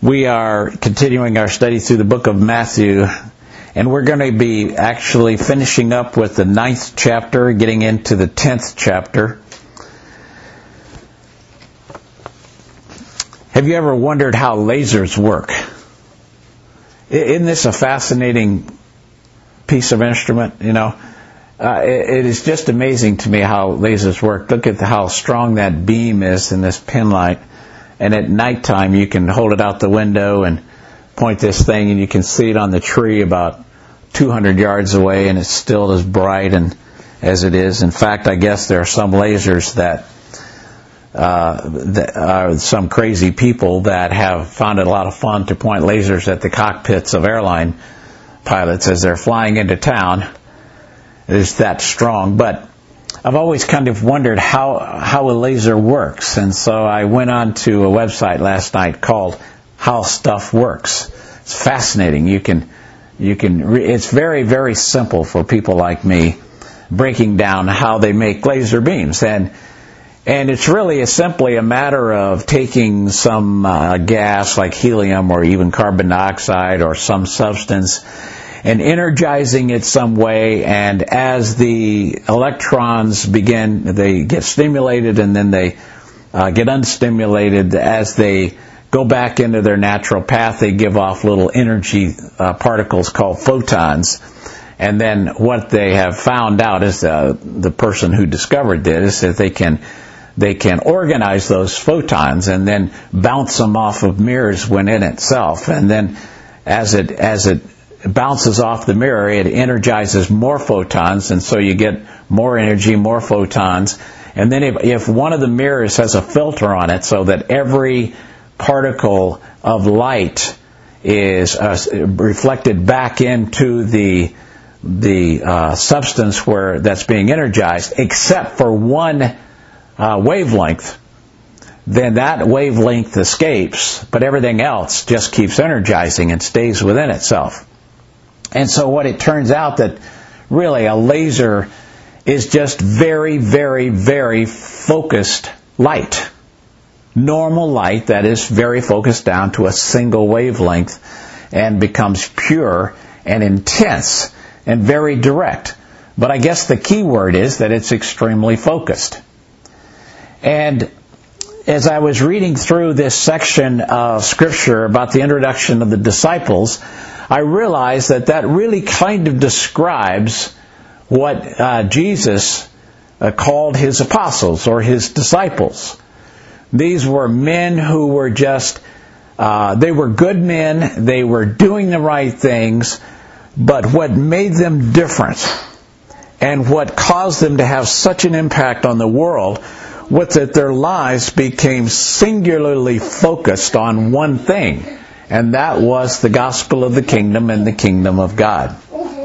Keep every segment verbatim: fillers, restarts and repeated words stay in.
We are continuing our study through the book of Matthew, and we're going to be actually finishing up with the ninth chapter, getting into the tenth chapter. Have you ever wondered how lasers work? Isn't this a fascinating piece of instrument? You know, uh, it, it is just amazing to me how lasers work. Look at how strong that beam is in this pin light. And at nighttime, you can hold it out the window and point this thing, and you can see it on the tree about two hundred yards away, and it's still as bright and as it is. In fact, I guess there are some lasers that, uh, that are some crazy people that have found it a lot of fun to point lasers at the cockpits of airline pilots as they're flying into town. It is that strong, but I've always kind of wondered how how a laser works, and so I went on to a website last night called How Stuff Works. It's fascinating. You can you can re- it's very very simple for people like me, breaking down how they make laser beams, and and it's really a, simply a matter of taking some uh, gas like helium or even carbon dioxide or some substance, and energizing it some way, and as the electrons begin, they get stimulated and then they uh, get unstimulated. As they go back into their natural path, they give off little energy uh, particles called photons. And then what they have found out is uh, the person who discovered this, that they can they can organize those photons and then bounce them off of mirrors within itself. And then as it as it bounces off the mirror, it energizes more photons, and so you get more energy, more photons. And then if, if one of the mirrors has a filter on it so that every particle of light is uh, reflected back into the the uh, substance where that's being energized, except for one uh, wavelength, then that wavelength escapes, but everything else just keeps energizing and stays within itself. And so what it turns out that really a laser is just very, very, very focused light. Normal light that is very focused down to a single wavelength and becomes pure and intense and very direct. But I guess the key word is that it's extremely focused. And as I was reading through this section of Scripture about the introduction of the disciples, I realized that that really kind of describes what uh, Jesus uh, called his apostles or his disciples. These were men who were just, uh, they were good men, they were doing the right things, but what made them different and what caused them to have such an impact on the world was that their lives became singularly focused on one thing. And that was the gospel of the kingdom and the kingdom of God.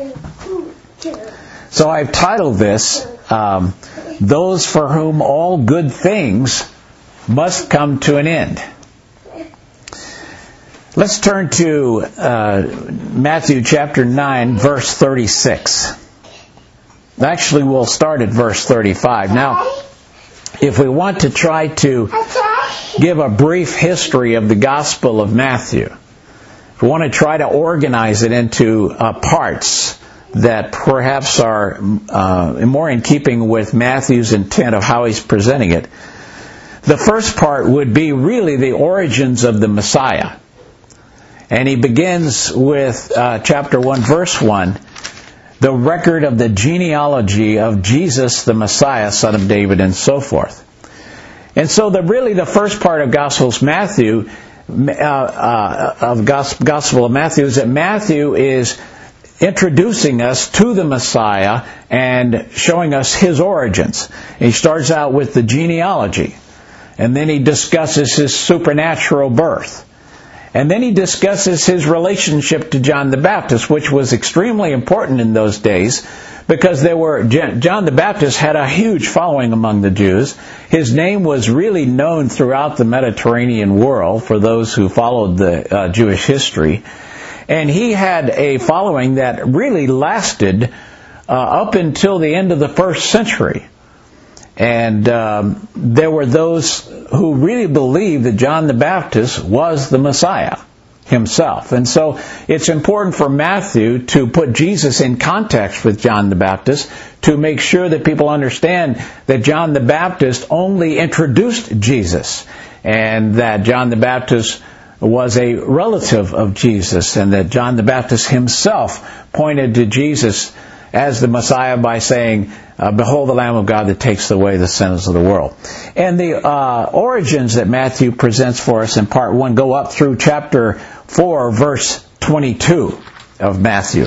So I've titled this, um, Those for Whom All Good Things Must Come to an End. Let's turn to uh, Matthew chapter nine, verse thirty-six. Actually, we'll start at verse thirty-five. Now, if we want to try to give a brief history of the Gospel of Matthew, if we want to try to organize it into uh, parts that perhaps are uh, more in keeping with Matthew's intent of how he's presenting it, the first part would be really the origins of the Messiah. And he begins with uh, chapter one, verse one, the record of the genealogy of Jesus the Messiah, son of David, and so forth. And so the really the first part of Gospels Matthew, uh, uh, of Gospel of Matthew, is that Matthew is introducing us to the Messiah and showing us his origins. He starts out with the genealogy, and then he discusses his supernatural birth. And then he discusses his relationship to John the Baptist, which was extremely important in those days, because there were John the Baptist had a huge following among the Jews. His name was really known throughout the Mediterranean world for those who followed the uh, Jewish history. And he had a following that really lasted uh, up until the end of the first century. And um, there were those who really believed that John the Baptist was the Messiah. himself. And so it's important for Matthew to put Jesus in context with John the Baptist to make sure that people understand that John the Baptist only introduced Jesus, and that John the Baptist was a relative of Jesus, and that John the Baptist himself pointed to Jesus as the Messiah by saying, uh, behold the Lamb of God that takes away the sins of the world. And the uh, origins that Matthew presents for us in part one go up through chapter four, verse twenty-two of Matthew.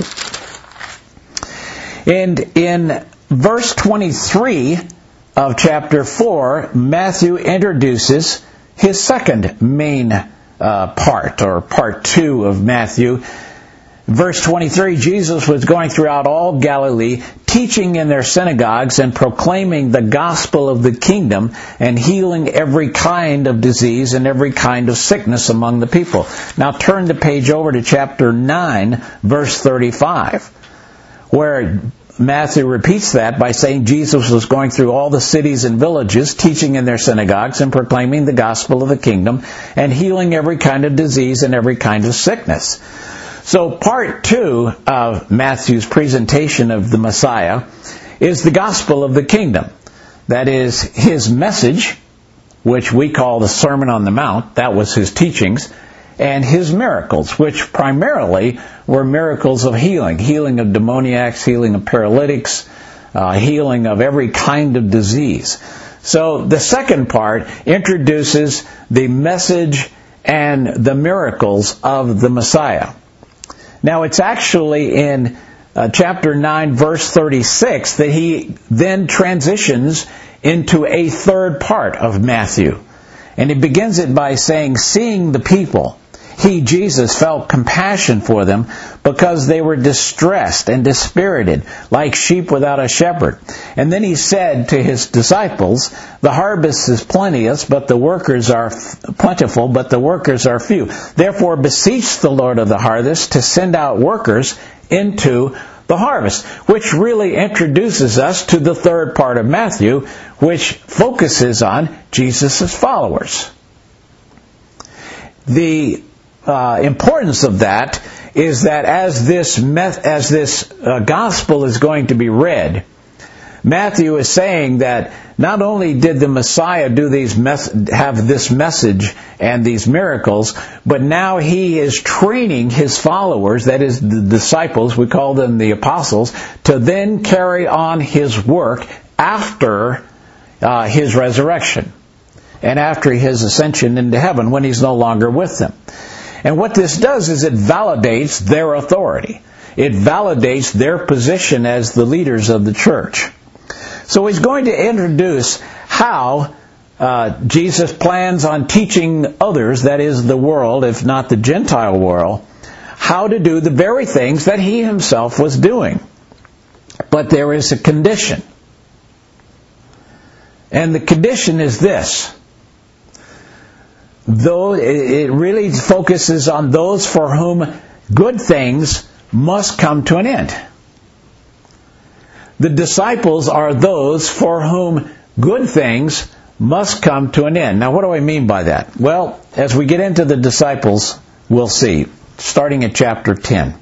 And in verse twenty-three of chapter four, Matthew introduces his second main uh, part, or part two of Matthew. Verse twenty-three, Jesus was going throughout all Galilee, teaching in their synagogues and proclaiming the gospel of the kingdom and healing every kind of disease and every kind of sickness among the people. Now turn the page over to chapter nine, verse thirty-five, where Matthew repeats that by saying Jesus was going through all the cities and villages, teaching in their synagogues and proclaiming the gospel of the kingdom and healing every kind of disease and every kind of sickness. So part two of Matthew's presentation of the Messiah is the gospel of the kingdom. That is his message, which we call the Sermon on the Mount. That was his teachings. And his miracles, which primarily were miracles of healing. Healing of demoniacs, healing of paralytics, uh, healing of every kind of disease. So the second part introduces the message and the miracles of the Messiah. Now it's actually in uh, chapter nine, verse thirty-six, that he then transitions into a third part of Matthew. And he begins it by saying, seeing the people, he, Jesus, felt compassion for them because they were distressed and dispirited, like sheep without a shepherd. And then he said to his disciples, the harvest is plenteous, but the workers are f- plentiful, but the workers are few. Therefore beseech the Lord of the harvest to send out workers into the harvest, which really introduces us to the third part of Matthew, which focuses on Jesus' followers. The uh, importance of that is that as this meth- as this uh, gospel is going to be read, Matthew is saying that not only did the Messiah do these mes- have this message and these miracles, but now he is training his followers, that is the disciples, we call them the apostles, to then carry on his work after uh, his resurrection and after his ascension into heaven, when he's no longer with them. And what this does is it validates their authority. It validates their position as the leaders of the church. So he's going to introduce how uh, Jesus plans on teaching others, that is the world, if not the Gentile world, how to do the very things that he himself was doing. But there is a condition. And the condition is this. Though it really focuses on those for whom good things must come to an end. The disciples are those for whom good things must come to an end. Now, what do I mean by that? Well, as we get into the disciples, we'll see, starting at chapter ten.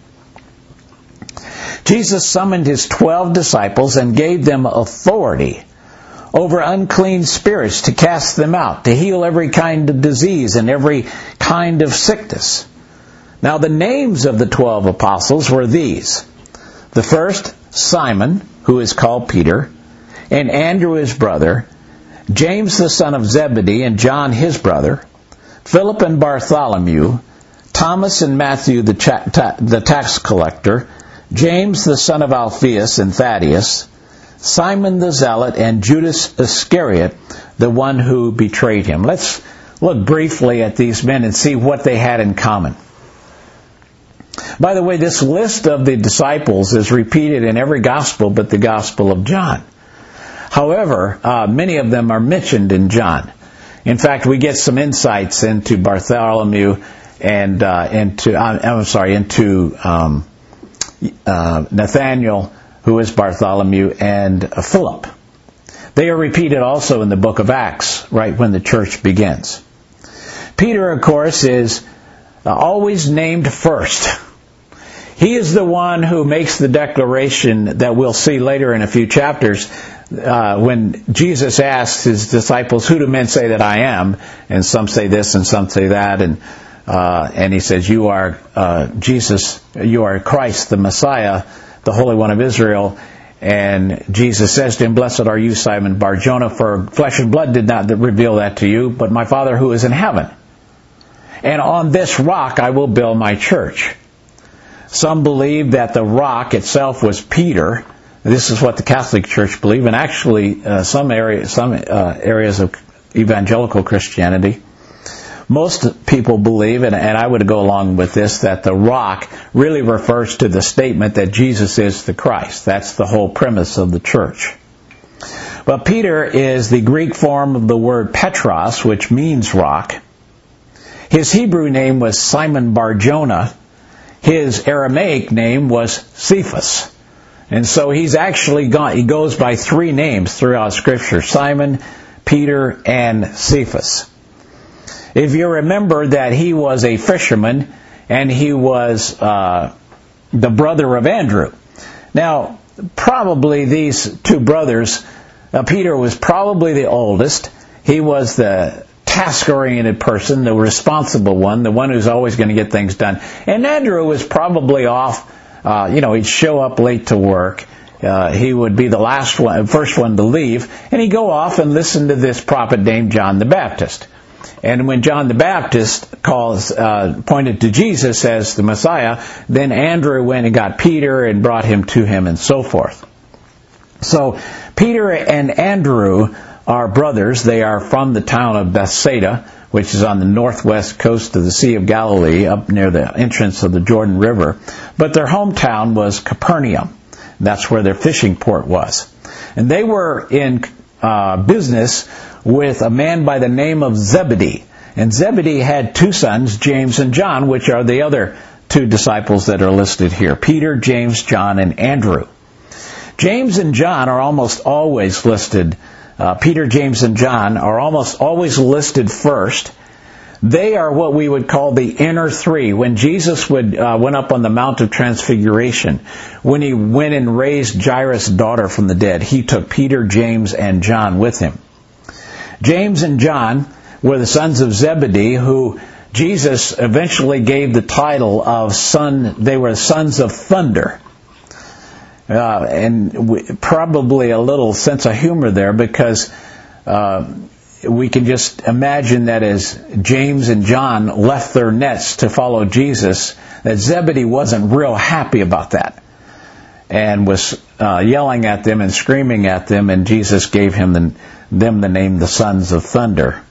Jesus summoned his twelve disciples and gave them authority over unclean spirits to cast them out, to heal every kind of disease and every kind of sickness. Now, the names of the twelve apostles were these. The first, Simon, who is called Peter, and Andrew his brother, James the son of Zebedee and John his brother, Philip and Bartholomew, Thomas and Matthew the, cha- ta- the tax collector, James the son of Alphaeus and Thaddeus, Simon the Zealot, and Judas Iscariot, the one who betrayed him. Let's look briefly at these men and see what they had in common. By the way, this list of the disciples is repeated in every gospel but the Gospel of John. However, uh, many of them are mentioned in John. In fact, we get some insights into Bartholomew and uh, into uh, I'm sorry into um, uh, Nathaniel, who is Bartholomew, and uh, Philip. They are repeated also in the book of Acts, right when the church begins. Peter, of course, is uh, always named first. He is the one who makes the declaration that we'll see later in a few chapters uh, when Jesus asks his disciples, who do men say that I am? And some say this and some say that. And uh, and he says, you are uh, Jesus, you are Christ, the Messiah, the Holy One of Israel. And Jesus says to him, blessed are you, Simon Bar-Jonah, for flesh and blood did not reveal that to you, but my Father who is in heaven. And on this rock I will build my church. Some believe that the rock itself was Peter. This is what the Catholic Church believe, and actually uh, some area, some uh, areas of evangelical Christianity. Most people believe, and, and I would go along with this, that the rock really refers to the statement that Jesus is the Christ. That's the whole premise of the church. But Peter is the Greek form of the word Petros, which means rock. His Hebrew name was Simon Bar-Jonah. His Aramaic name was Cephas. And so he's actually gone, he goes by three names throughout Scripture, Simon, Peter, and Cephas. If you remember that he was a fisherman and he was uh, the brother of Andrew. Now, probably these two brothers, uh, Peter was probably the oldest. He was the task-oriented person, the responsible one, the one who's always going to get things done. And Andrew was probably off, uh, you know, he'd show up late to work. Uh, he would be the last one, first one to leave, and he'd go off and listen to this prophet named John the Baptist. And when John the Baptist calls, uh, pointed to Jesus as the Messiah, then Andrew went and got Peter and brought him to him and so forth. So Peter and Andrew are brothers. They are from the town of Bethsaida, which is on the northwest coast of the Sea of Galilee, up near the entrance of the Jordan River. But their hometown was Capernaum. That's where their fishing port was. And they were in uh, business with a man by the name of Zebedee. And Zebedee had two sons, James and John, which are the other two disciples that are listed here. Peter, James, John, and Andrew. James and John are almost always listed Uh, Peter, James, and John are almost always listed first. They are what we would call the inner three. When Jesus would uh, went up on the Mount of Transfiguration, when he went and raised Jairus' daughter from the dead, he took Peter, James, and John with him. James and John were the sons of Zebedee, who Jesus eventually gave the title of son. They were sons of thunder. Uh, and w- probably a little sense of humor there, because uh, we can just imagine that as James and John left their nets to follow Jesus, that Zebedee wasn't real happy about that and was uh, yelling at them and screaming at them, and Jesus gave him the, them the name the Sons of Thunder.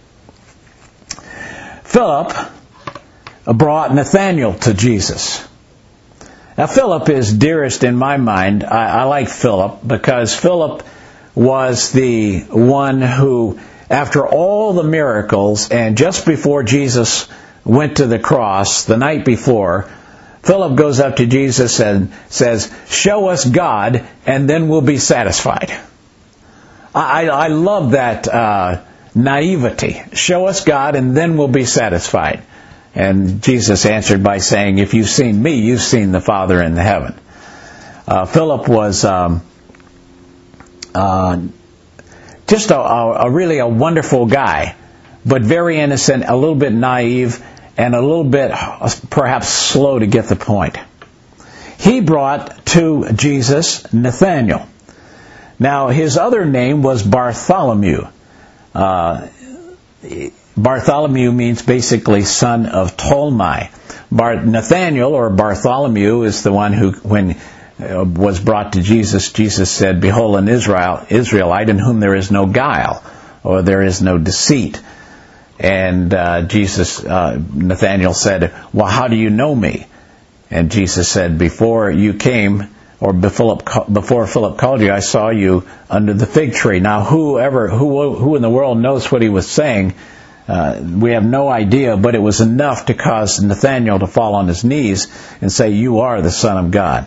Philip brought Nathanael to Jesus. Now, Philip is dearest in my mind. I, I like Philip because Philip was the one who, after all the miracles, and just before Jesus went to the cross, the night before, Philip goes up to Jesus and says, show us God, and then we'll be satisfied. I, I love that uh, naivety. Show us God, and then we'll be satisfied. And Jesus answered by saying, if you've seen me, you've seen the Father in heaven. Uh, Philip was um, uh, just a, a, a really a wonderful guy, but very innocent, a little bit naive, and a little bit perhaps slow to get the point. He brought to Jesus Nathanael. Now, his other name was Bartholomew. Uh, Bartholomew means basically son of Ptolemy. Bar- Nathanael, or Bartholomew, is the one who, when uh, was brought to Jesus, Jesus said, behold, an Israel, Israelite in whom there is no guile, or there is no deceit. And uh, Jesus, uh, Nathanael said, well, how do you know me? And Jesus said, before you came, or before Philip called you, I saw you under the fig tree. Now, whoever, who, who in the world knows what he was saying? Uh, we have no idea, but it was enough to cause Nathanael to fall on his knees and say, you are the Son of God.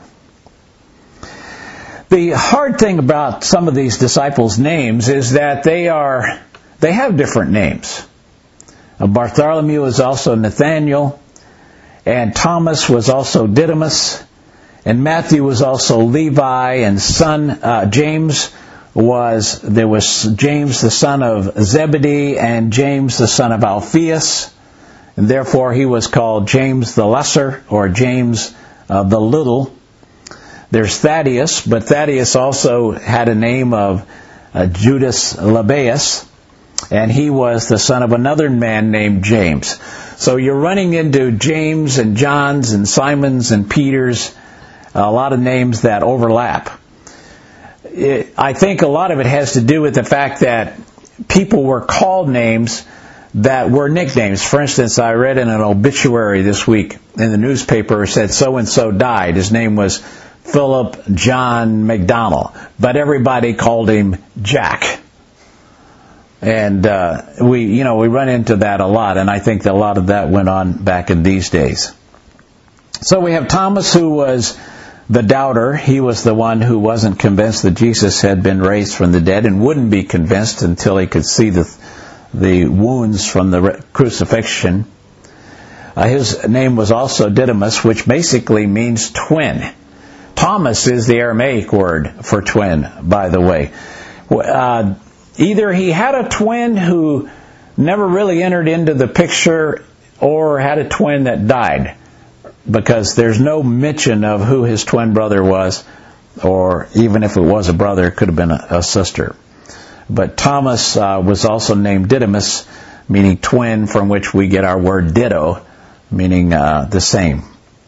The hard thing about some of these disciples' names is that they are, they have different names. Uh, Bartholomew is also Nathanael. and Thomas was also Didymus, and Matthew was also Levi, and son uh, James was, there was James the son of Zebedee, and James the son of Alphaeus, and therefore he was called James the Lesser, or James uh, the Little. There's Thaddeus, but Thaddeus also had a name of uh, Judas Lebbaeus, and he was the son of another man named James. So you're running into James and John's and Simon's and Peter's, a lot of names that overlap. It, I think a lot of it has to do with the fact that people were called names that were nicknames. For instance, I read in an obituary this week in the newspaper, it said so-and-so died. His name was Philip John McDonald, but everybody called him Jack. And uh, we, you know, we run into that a lot, and I think that a lot of that went on back in these days. So we have Thomas, who was the doubter. He was the one who wasn't convinced that Jesus had been raised from the dead, and wouldn't be convinced until he could see the the wounds from the crucifixion. Uh, his name was also Didymus, which basically means twin. Thomas is the Aramaic word for twin, by the way. Uh, either he had a twin who never really entered into the picture, or had a twin that died, because there's no mention of who his twin brother was, or even if it was a brother, it could have been a, a sister. But Thomas uh, was also named Didymus, meaning twin, from which we get our word ditto, meaning uh, the same.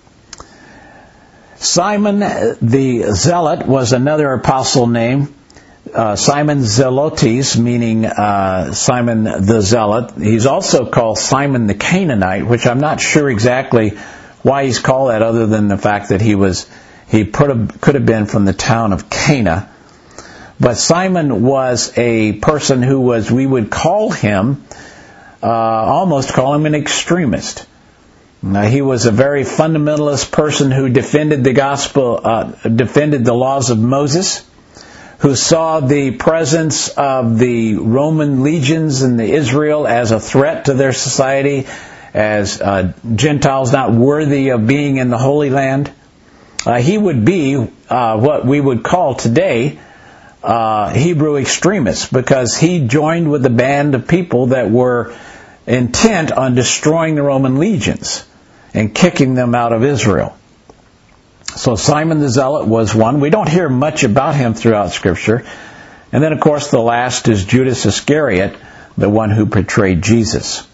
Simon the Zealot was another apostle name. Uh, Simon Zelotes, meaning uh, Simon the Zealot. He's also called Simon the Canaanite, which I'm not sure exactly why he's called that, other than the fact that he was he put a, could have been from the town of Cana. But Simon was a person who was, we would call him, uh, almost call him an extremist. Now, he was a very fundamentalist person who defended the gospel, uh, defended the laws of Moses, who saw the presence of the Roman legions in the Israel as a threat to their society, as uh, Gentiles not worthy of being in the Holy Land. Uh, he would be uh, what we would call today uh, Hebrew extremists, because he joined with the band of people that were intent on destroying the Roman legions and kicking them out of Israel. So Simon the Zealot was one. We don't hear much about him throughout Scripture. And then, of course, the last is Judas Iscariot, the one who betrayed Jesus.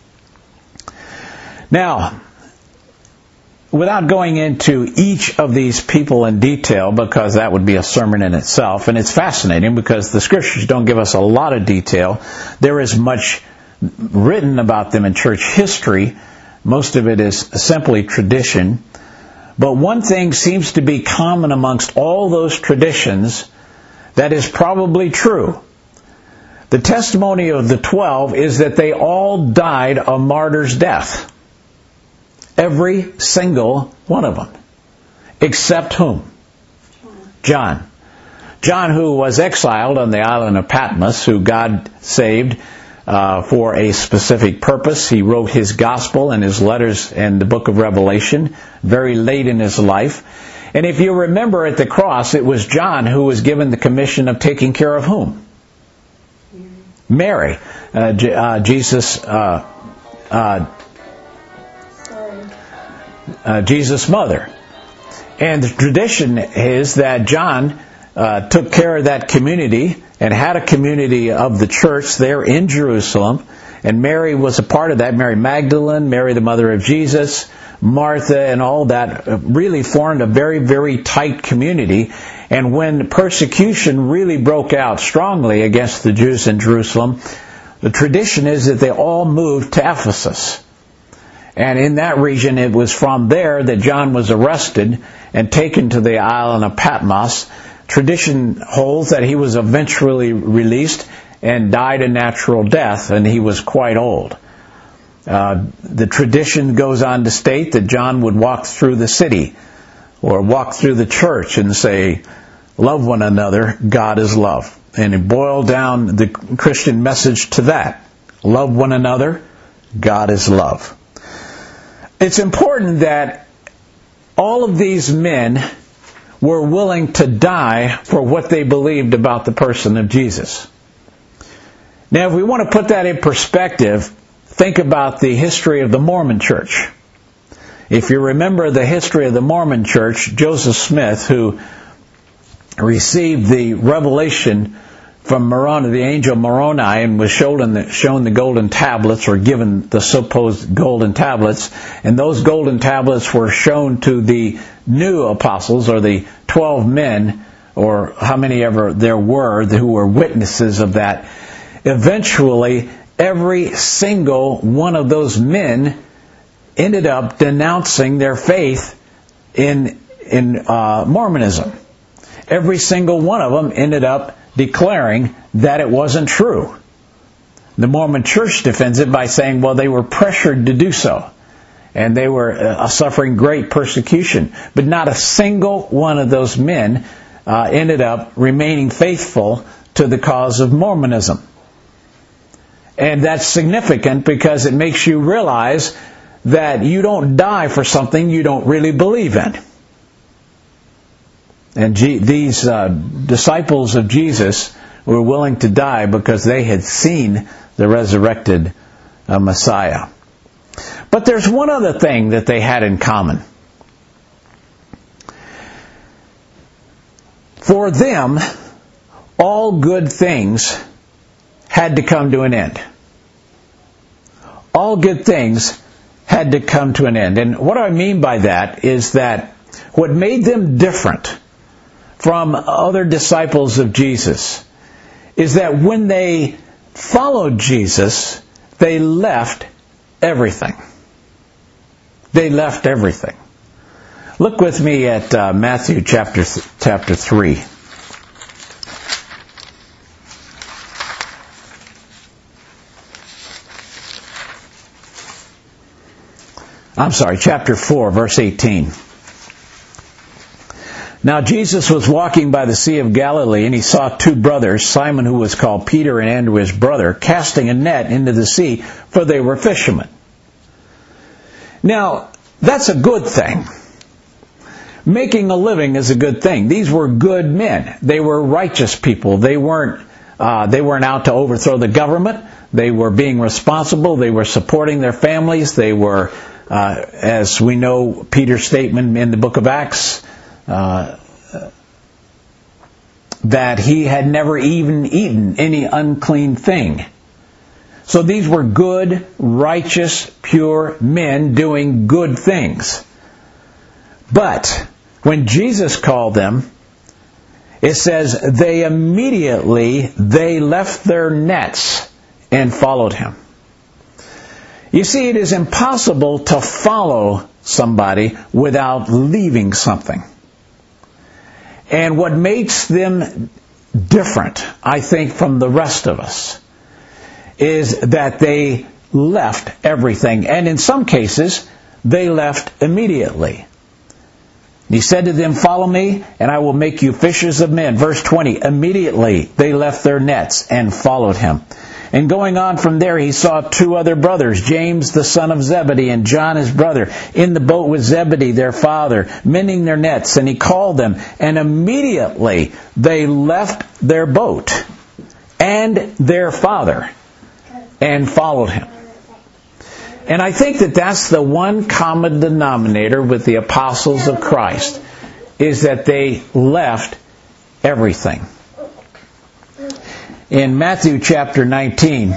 Now, without going into each of these people in detail, because that would be a sermon in itself, and it's fascinating because the Scriptures don't give us a lot of detail. There is much written about them in church history. Most of it is simply tradition. But one thing seems to be common amongst all those traditions that is probably true. The testimony of the twelve is that they all died a martyr's death. Every single one of them. Except whom? John. John, who was exiled on the island of Patmos, who God saved uh, for a specific purpose. He wrote his gospel and his letters in the book of Revelation very late in his life. And if you remember at the cross, it was John who was given the commission of taking care of whom? Mary. Mary. Uh, J- uh, Jesus... Uh, uh, Uh, Jesus' mother. And the tradition is that John uh, took care of that community and had a community of the church there in Jerusalem. And Mary was a part of that. Mary Magdalene, Mary the mother of Jesus, Martha, and all that really formed a very, very tight community. And when persecution really broke out strongly against the Jews in Jerusalem, the tradition is that they all moved to Ephesus. And in that region, it was from there that John was arrested and taken to the island of Patmos. Tradition holds that he was eventually released and died a natural death, and he was quite old. Uh, the tradition goes on to state that John would walk through the city or walk through the church and say, "Love one another, God is love." And he boiled down the Christian message to that. Love one another, God is love. it's important that all of these men were willing to die for what they believed about the person of Jesus. Now, if we want to put that in perspective, think about the history of the Mormon Church. If you remember the history of the Mormon Church, Joseph Smith, who received the revelation from Moroni, the angel Moroni, and was shown the, shown the golden tablets, or given the supposed golden tablets, and those golden tablets were shown to the new apostles, or the twelve men, or how many ever there were who were witnesses of that. Eventually, every single one of those men ended up denouncing their faith in in uh, Mormonism. Every single one of them ended up declaring that it wasn't true. The Mormon Church defends it by saying, well, they were pressured to do so, and they were uh, suffering great persecution. But not a single one of those men uh, ended up remaining faithful to the cause of Mormonism. And that's significant because it makes you realize that you don't die for something you don't really believe in. And G- these uh, disciples of Jesus were willing to die because they had seen the resurrected uh, Messiah. But there's one other thing that they had in common. For them, all good things had to come to an end. All good things had to come to an end. And what I mean by that is that what made them different from other disciples of Jesus is that when they followed Jesus, they left everything. They left everything. Look with me at uh, Matthew chapter th- chapter three. I'm sorry, chapter four, verse eighteen. Now Jesus was walking by the Sea of Galilee, and he saw two brothers, Simon, who was called Peter, and Andrew his brother, casting a net into the sea, for they were fishermen. Now, that's a good thing. Making a living is a good thing. These were good men. They were righteous people. They weren't uh, they weren't out to overthrow the government. They were being responsible. They were supporting their families. They were, uh, as we know, Peter's statement in the book of Acts, Uh, that he had never even eaten any unclean thing. So these were good, righteous, pure men doing good things. But when Jesus called them, it says they immediately, they left their nets and followed him. You see, it is impossible to follow somebody without leaving something. And what makes them different, I think, from the rest of us, is that they left everything. And in some cases, they left immediately. He said to them, "Follow me, and I will make you fishers of men." Verse twenty, immediately they left their nets and followed him. And going on from there, he saw two other brothers, James the son of Zebedee and John his brother, in the boat with Zebedee their father, mending their nets. And he called them, and immediately they left their boat and their father and followed him. And I think that that's the one common denominator with the apostles of Christ, is that they left everything. In Matthew chapter nineteen,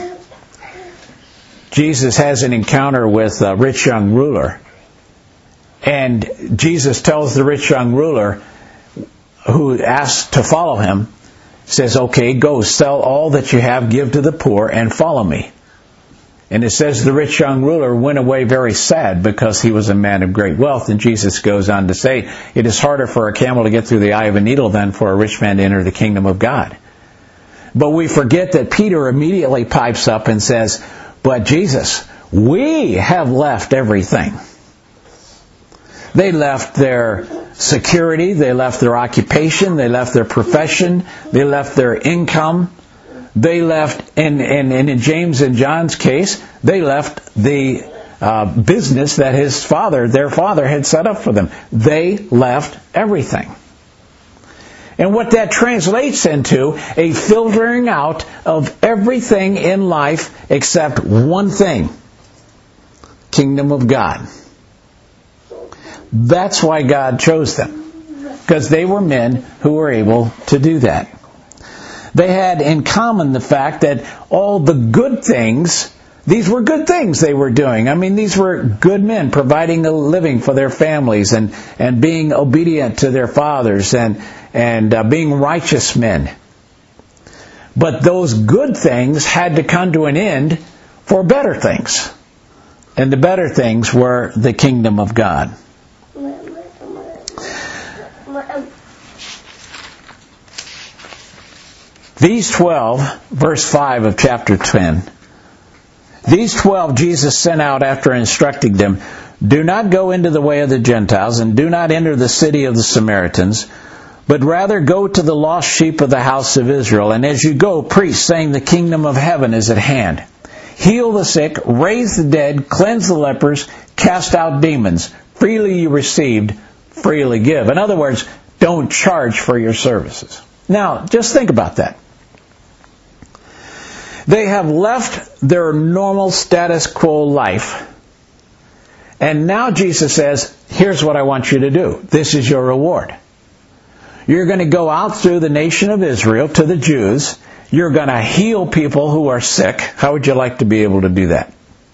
Jesus has an encounter with a rich young ruler. And Jesus tells the rich young ruler, who asks to follow him, says, "Okay, go, sell all that you have, give to the poor, and follow me." And it says the rich young ruler went away very sad because he was a man of great wealth. And Jesus goes on to say, it is harder for a camel to get through the eye of a needle than for a rich man to enter the kingdom of God. But we forget that Peter immediately pipes up and says, "But Jesus, we have left everything." They left their security, they left their occupation, they left their profession, they left their income. They left, and, and, and in James and John's case, they left the uh, business that his father, their father, had set up for them. They left everything. And what that translates into, a filtering out of everything in life except one thing: kingdom of God. That's why God chose them, because they were men who were able to do that. They had in common the fact that all the good things, these were good things they were doing. I mean, these were good men providing a living for their families and, and being obedient to their fathers and, and uh, being righteous men. But those good things had to come to an end for better things. And the better things were the kingdom of God. These twelve, verse five of chapter ten, these twelve Jesus sent out after instructing them, "Do not go into the way of the Gentiles, and do not enter the city of the Samaritans, but rather go to the lost sheep of the house of Israel. And as you go, preach, saying, the kingdom of heaven is at hand. Heal the sick, raise the dead, cleanse the lepers, cast out demons. Freely you received, freely give." In other words, don't charge for your services. Now, just think about that. They have left their normal status quo life. And now Jesus says, here's what I want you to do. This is your reward. You're going to go out through the nation of Israel to the Jews. You're going to heal people who are sick. How would you like to be able to do that?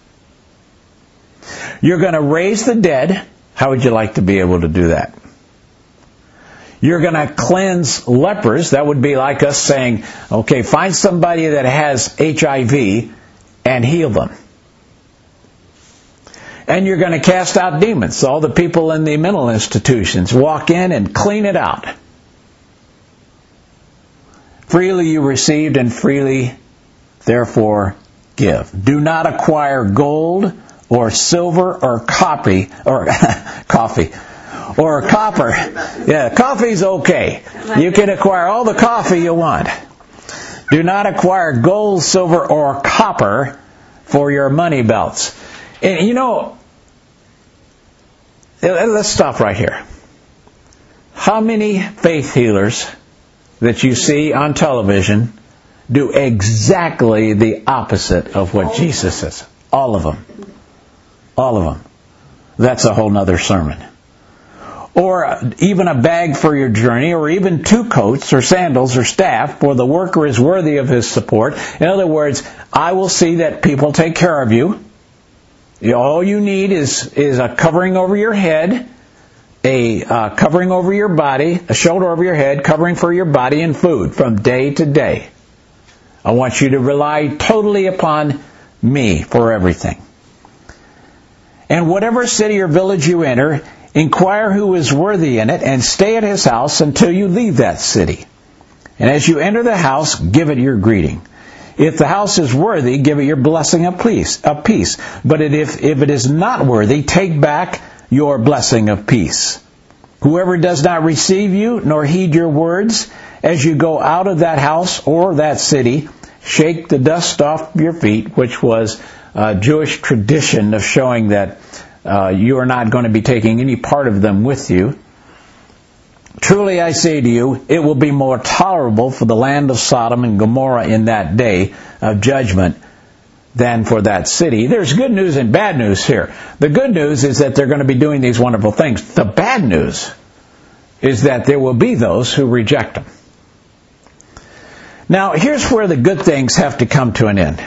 You're going to raise the dead. How would you like to be able to do that? You're going to cleanse lepers. That would be like us saying, okay, find somebody that has H I V and heal them. And you're going to cast out demons. All the people in the mental institutions, walk in and clean it out. Freely you received, and freely, therefore, give. Do not acquire gold or silver or copy or coffee. Or copper. Yeah, coffee's okay. You can acquire all the coffee you want. Do not acquire gold, silver, or copper for your money belts. And you know, let's stop right here. How many faith healers that you see on television do exactly the opposite of what Jesus says? All of them. All of them. That's a whole nother sermon. Or even a bag for your journey, or even two coats or sandals or staff, for the worker is worthy of his support. In other words, I will see that people take care of you. All you need is, is a covering over your head, a uh, covering over your body, a shoulder over your head, covering for your body, and food from day to day. I want you to rely totally upon me for everything. And whatever city or village you enter, inquire who is worthy in it, and stay at his house until you leave that city. And as you enter the house, give it your greeting. If the house is worthy, give it your blessing of peace. Of peace. But if, if it is not worthy, take back your blessing of peace. Whoever does not receive you, nor heed your words, as you go out of that house or that city, shake the dust off your feet, which was a Jewish tradition of showing that Uh, you are not going to be taking any part of them with you. Truly I say to you, it will be more tolerable for the land of Sodom and Gomorrah in that day of judgment than for that city. There's good news and bad news here. The good news is that they're going to be doing these wonderful things. The bad news is that there will be those who reject them. Now, here's where the good things have to come to an end.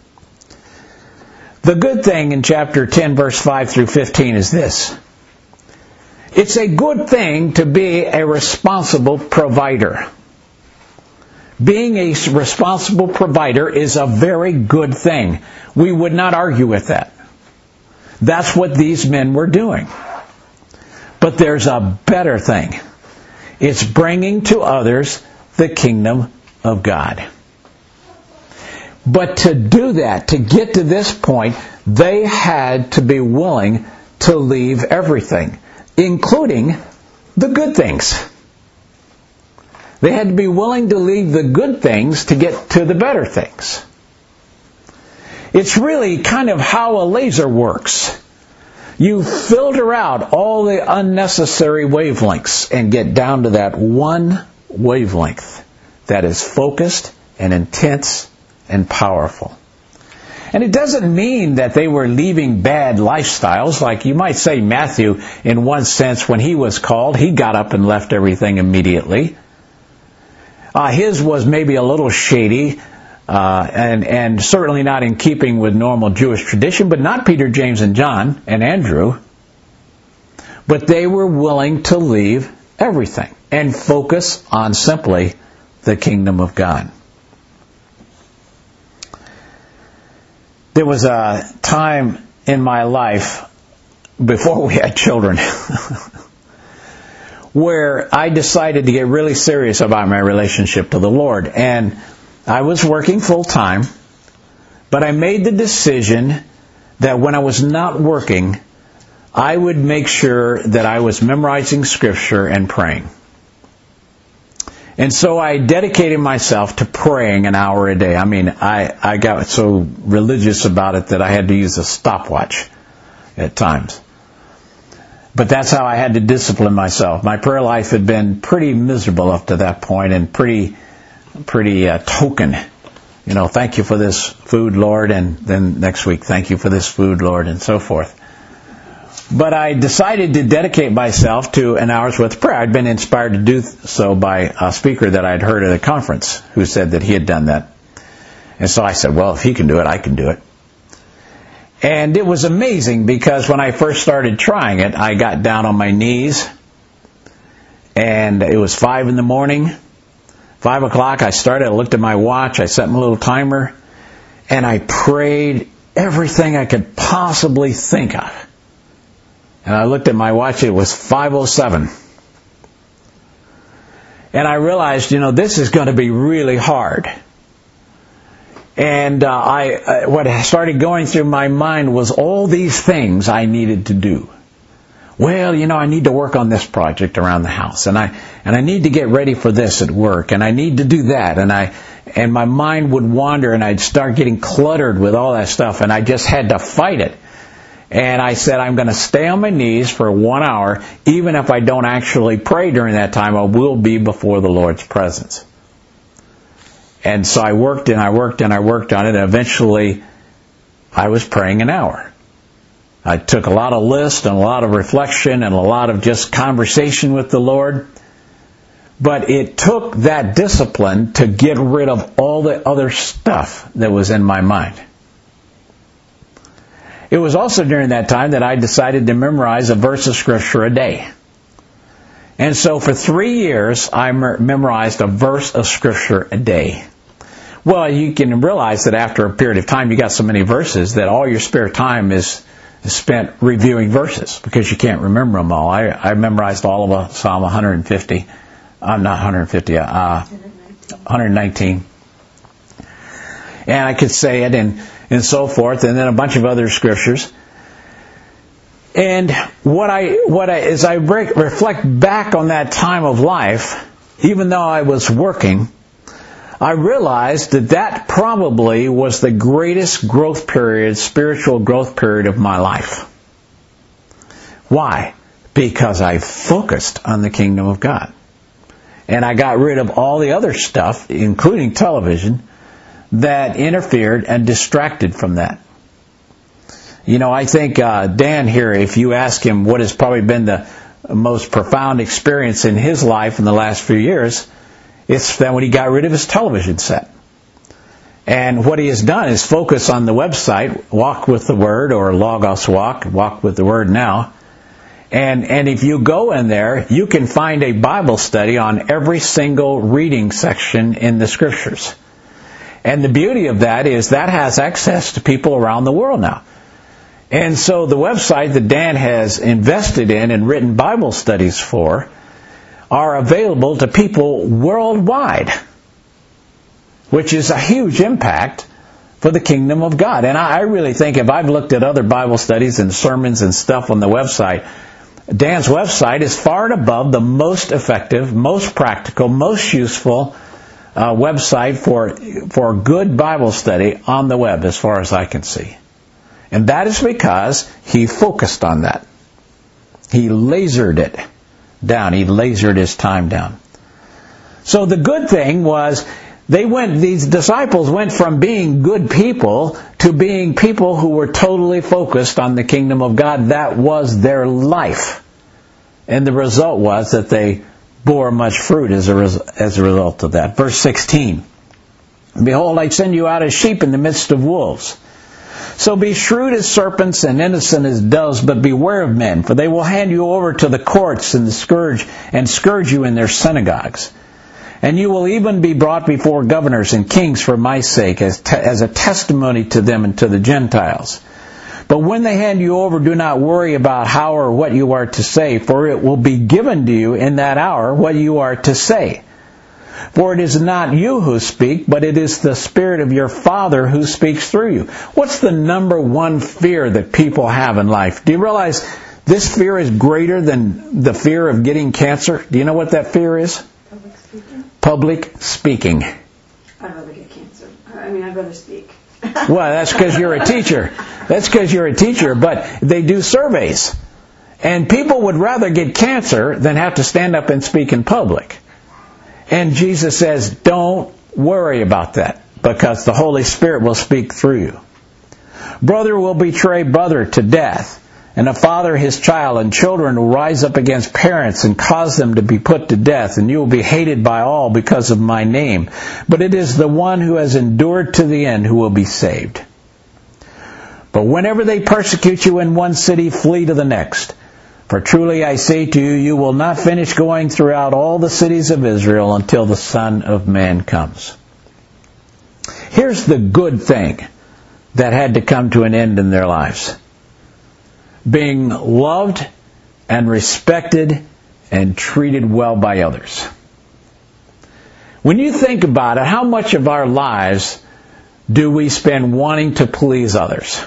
The good thing in chapter ten, verse five through fifteen is this. It's a good thing to be a responsible provider. Being a responsible provider is a very good thing. We would not argue with that. That's what these men were doing. But there's a better thing. It's bringing to others the kingdom of God. But to do that, to get to this point, they had to be willing to leave everything, including the good things. They had to be willing to leave the good things to get to the better things. It's really kind of how a laser works. You filter out all the unnecessary wavelengths and get down to that one wavelength that is focused and intense and powerful. And it doesn't mean that they were leaving bad lifestyles. Like you might say Matthew, in one sense, when he was called, he got up and left everything immediately. Uh, his was maybe a little shady, uh, and, and certainly not in keeping with normal Jewish tradition, but not Peter, James, and John, and Andrew. But they were willing to leave everything and focus on simply the kingdom of God. There was a time in my life, before we had children, where I decided to get really serious about my relationship to the Lord. And I was working full time, but I made the decision that when I was not working, I would make sure that I was memorizing Scripture and praying. And so I dedicated myself to praying an hour a day. I mean, I, I got so religious about it that I had to use a stopwatch at times. But that's how I had to discipline myself. My prayer life had been pretty miserable up to that point and pretty, pretty uh, token. You know, thank you for this food, Lord, and then next week, thank you for this food, Lord, and so forth. But I decided to dedicate myself to an hour's worth of prayer. I'd been inspired to do so by a speaker that I'd heard at a conference who said that he had done that. And so I said, well, if he can do it, I can do it. And it was amazing because when I first started trying it, I got down on my knees and it was five in the morning. Five o'clock, I started, I looked at my watch, I set my little timer, and I prayed everything I could possibly think of. And I looked at my watch, it was five oh seven. And I realized, you know, this is going to be really hard. And uh, I, uh, what started going through my mind was all these things I needed to do. Well, you know, I need to work on this project around the house, and I and I need to get ready for this at work, and I need to do that, and I and my mind would wander, and I'd start getting cluttered with all that stuff, and I just had to fight it. And I said, I'm going to stay on my knees for one hour, even if I don't actually pray during that time. I will be before the Lord's presence. And so I worked and I worked and I worked on it, and eventually I was praying an hour. I took a lot of list and a lot of reflection and a lot of just conversation with the Lord. But it took that discipline to get rid of all the other stuff that was in my mind. It was also during that time that I decided to memorize a verse of Scripture a day. And so for three years, I memorized a verse of Scripture a day. Well, you can realize that after a period of time, you got so many verses that all your spare time is spent reviewing verses because you can't remember them all. I, I memorized all of Psalm one hundred fifty. I'm uh, not one hundred fifty, uh, one hundred nineteen. And I could say it and, and so forth, and then a bunch of other scriptures. And what I, what I, as I re- reflect back on that time of life, even though I was working, I realized that that probably was the greatest growth period, spiritual growth period of my life. Why? Because I focused on the kingdom of God. And I got rid of all the other stuff, including television, that interfered and distracted from that. You know, I think uh, Dan here, if you ask him what has probably been the most profound experience in his life in the last few years, it's that when he got rid of his television set. And what he has done is focus on the website, Walk with the Word, or Logos Walk, Walk with the Word Now. And, and if you go in there, you can find a Bible study on every single reading section in the Scriptures. And the beauty of that is that has access to people around the world now. And so the website that Dan has invested in and written Bible studies for are available to people worldwide, which is a huge impact for the kingdom of God. And I really think if I've looked at other Bible studies and sermons and stuff on the website, Dan's website is far and above the most effective, most practical, most useful uh, website for for good Bible study on the web, as far as I can see. And that is because he focused on that. He lasered it down. He lasered his time down. So the good thing was, they went, these disciples went from being good people to being people who were totally focused on the kingdom of God. That was their life. And the result was that they bore much fruit as a, res- as a result of that. Verse sixteen. Behold, I send you out as sheep in the midst of wolves. So be shrewd as serpents and innocent as doves, but beware of men, for they will hand you over to the courts and the scourge and scourge you in their synagogues. And you will even be brought before governors and kings for my sake, as, te- as a testimony to them and to the Gentiles. But when they hand you over, do not worry about how or what you are to say, for it will be given to you in that hour what you are to say. For it is not you who speak, but it is the Spirit of your Father who speaks through you. What's the number one fear that people have in life? Do you realize this fear is greater than the fear of getting cancer? Do you know what that fear is? Public speaking. Public speaking. I'd rather get cancer. I mean, I'd rather speak. Well, that's because you're a teacher. That's because you're a teacher, but they do surveys. And people would rather get cancer than have to stand up and speak in public. And Jesus says, don't worry about that, because the Holy Spirit will speak through you. Brother will betray brother to death, and a father his child, and children will rise up against parents and cause them to be put to death, and you will be hated by all because of my name. But it is the one who has endured to the end who will be saved. But whenever they persecute you in one city, flee to the next. For truly I say to you, you will not finish going throughout all the cities of Israel until the Son of Man comes. Here's the good thing that had to come to an end in their lives. Being loved and respected and treated well by others. When you think about it, how much of our lives do we spend wanting to please others?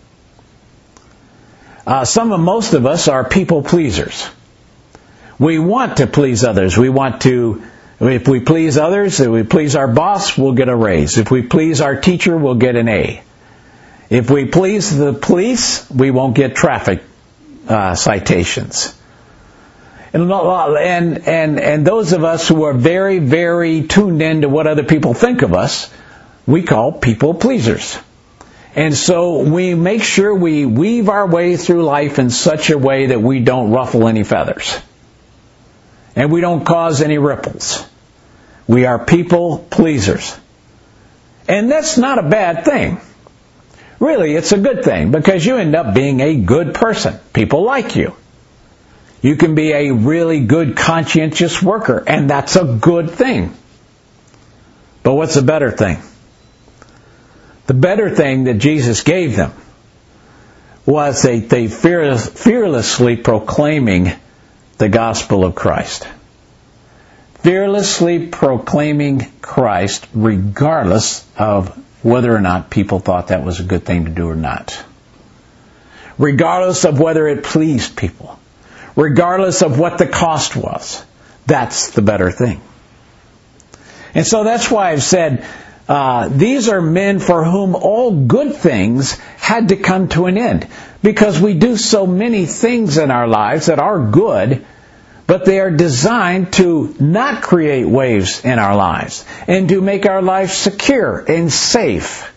Uh, some of most of us are people pleasers. We want to please others. We want to, if we please others, if we please our boss, we'll get a raise. If we please our teacher, we'll get an A. If we please the police, we won't get traffic uh, citations. And, and, and, and those of us who are very, very tuned in to what other people think of us, we call people pleasers. And so we make sure we weave our way through life in such a way that we don't ruffle any feathers. And we don't cause any ripples. We are people pleasers. And that's not a bad thing. Really, it's a good thing, because you end up being a good person. People like you. You can be a really good, conscientious worker, and that's a good thing. But what's a better thing? The better thing that Jesus gave them was they, they fearless, fearlessly proclaiming the gospel of Christ. Fearlessly proclaiming Christ regardless of whether or not people thought that was a good thing to do or not. Regardless of whether it pleased people. Regardless of what the cost was. That's the better thing. And so that's why I've said, Uh, these are men for whom all good things had to come to an end. Because we do so many things in our lives that are good, but they are designed to not create waves in our lives and to make our lives secure and safe.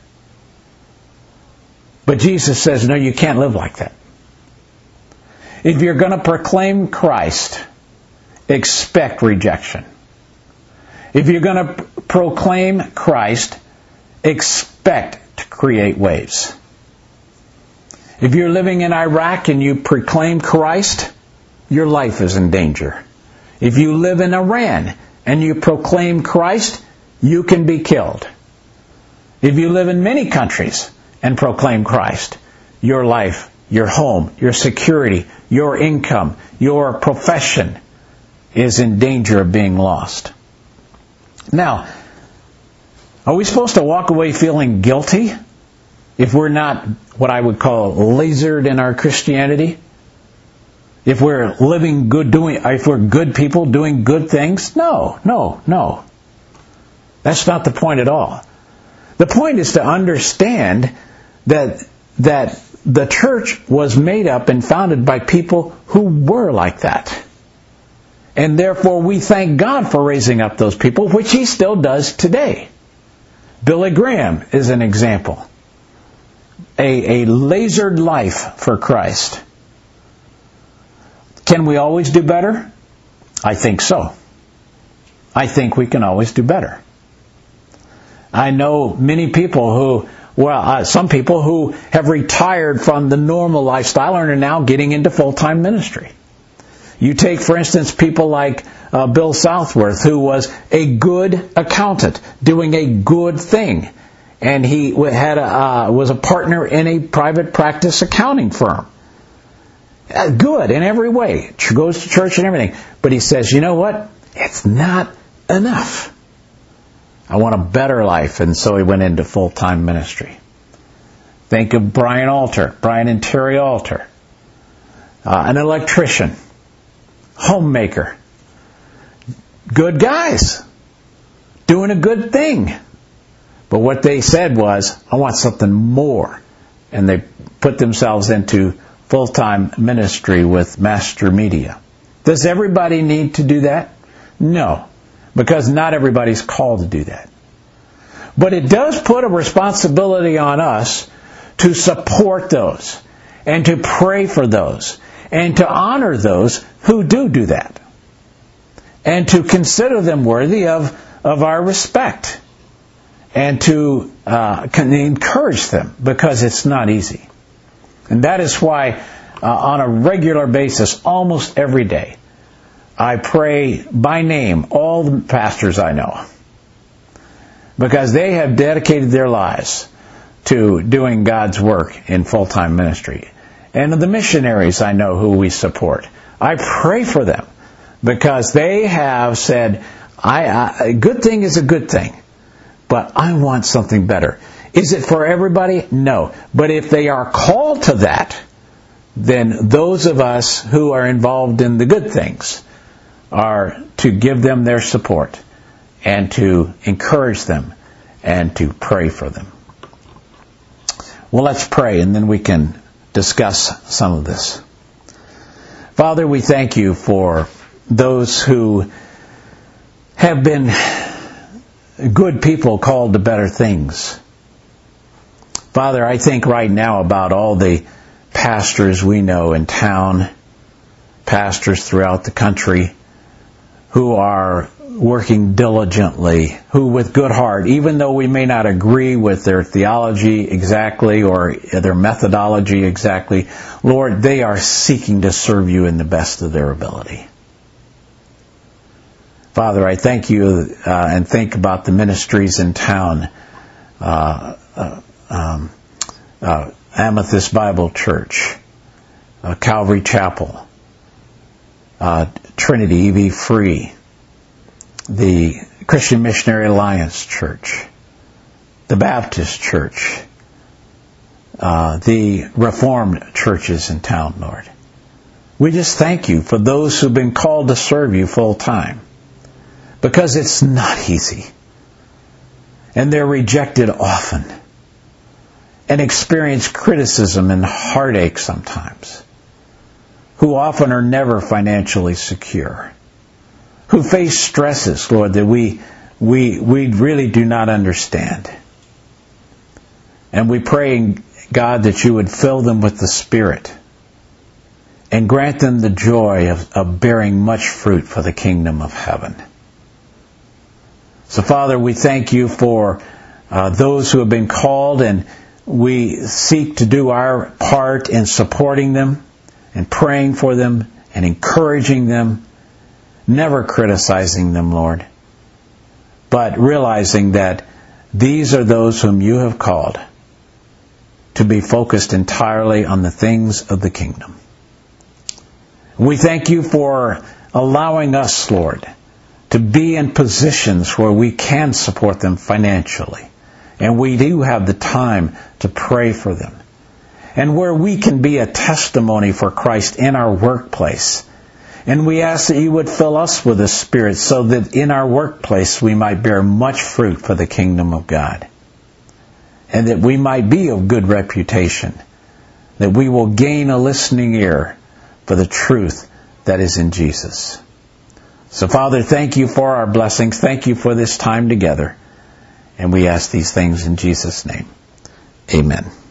But Jesus says, no, you can't live like that. If you're going to proclaim Christ, expect rejection. If you're going to proclaim Christ, expect to create waves. If you're living in Iraq and you proclaim Christ, your life is in danger. If you live in Iran and you proclaim Christ, you can be killed. If you live in many countries and proclaim Christ, your life, your home, your security, your income, your profession is in danger of being lost. Now, are we supposed to walk away feeling guilty if we're not what I would call lasered in our Christianity? If we're living good, doing, if we're good people doing good things? No, no, no. That's not the point at all. The point is to understand that that the church was made up and founded by people who were like that. And therefore we thank God for raising up those people, which He still does today. Billy Graham is an example. A, a lasered life for Christ. Can we always do better? I think so. I think we can always do better. I know many people who, well, uh, some people who have retired from the normal lifestyle and are now getting into full-time ministry. You take, for instance, people like uh, Bill Southworth, who was a good accountant, doing a good thing. And he had a, uh, was a partner in a private practice accounting firm. Uh, good in every way. Goes to church and everything. But he says, you know what? It's not enough. I want a better life. And so he went into full-time ministry. Think of Brian Alter, Brian and Terry Alter. Uh, an electrician. Homemaker. Good guys. Doing a good thing. But what they said was, I want something more. And they put themselves into full-time ministry with Master Media. Does everybody need to do that? No. Because not everybody's called to do that. But it does put a responsibility on us to support those. And to pray for those. And to honor those who do do that. And to consider them worthy of, of our respect. And to uh, encourage them, because it's not easy. And that is why, uh, on a regular basis, almost every day, I pray by name all the pastors I know. Because they have dedicated their lives to doing God's work in full-time ministry. And the missionaries I know who we support, I pray for them. Because they have said, I, I, a good thing is a good thing. But I want something better. Is it for everybody? No. But if they are called to that, then those of us who are involved in the good things are to give them their support and to encourage them and to pray for them. Well, let's pray and then we can discuss some of this. Father, we thank you for those who have been good people called to better things. Father, I think right now about all the pastors we know in town, pastors throughout the country, who are working diligently, who with good heart, even though we may not agree with their theology exactly or their methodology exactly, Lord, they are seeking to serve you in the best of their ability. Father, I thank you uh, and think about the ministries in town. Uh, uh, um, uh, Amethyst Bible Church, uh, Calvary Chapel, uh, Trinity E V Free, the Christian Missionary Alliance Church, the Baptist Church, uh, the Reformed churches in town, Lord. We just thank you for those who've been called to serve you full time. Because it's not easy. And they're rejected often. And experience criticism and heartache sometimes. Who often are never financially secure. Who face stresses, Lord, that we, we, we really do not understand. And we pray, God, that you would fill them with the Spirit. And grant them the joy of, of bearing much fruit for the kingdom of heaven. So, Father, we thank you for uh, those who have been called, and we seek to do our part in supporting them and praying for them and encouraging them, never criticizing them, Lord, but realizing that these are those whom you have called to be focused entirely on the things of the kingdom. We thank you for allowing us, Lord, to be in positions where we can support them financially. And we do have the time to pray for them. And where we can be a testimony for Christ in our workplace. And we ask that you would fill us with the Spirit so that in our workplace we might bear much fruit for the kingdom of God. And that we might be of good reputation. That we will gain a listening ear for the truth that is in Jesus. So, Father, thank you for our blessings. Thank you for this time together. And we ask these things in Jesus' name. Amen.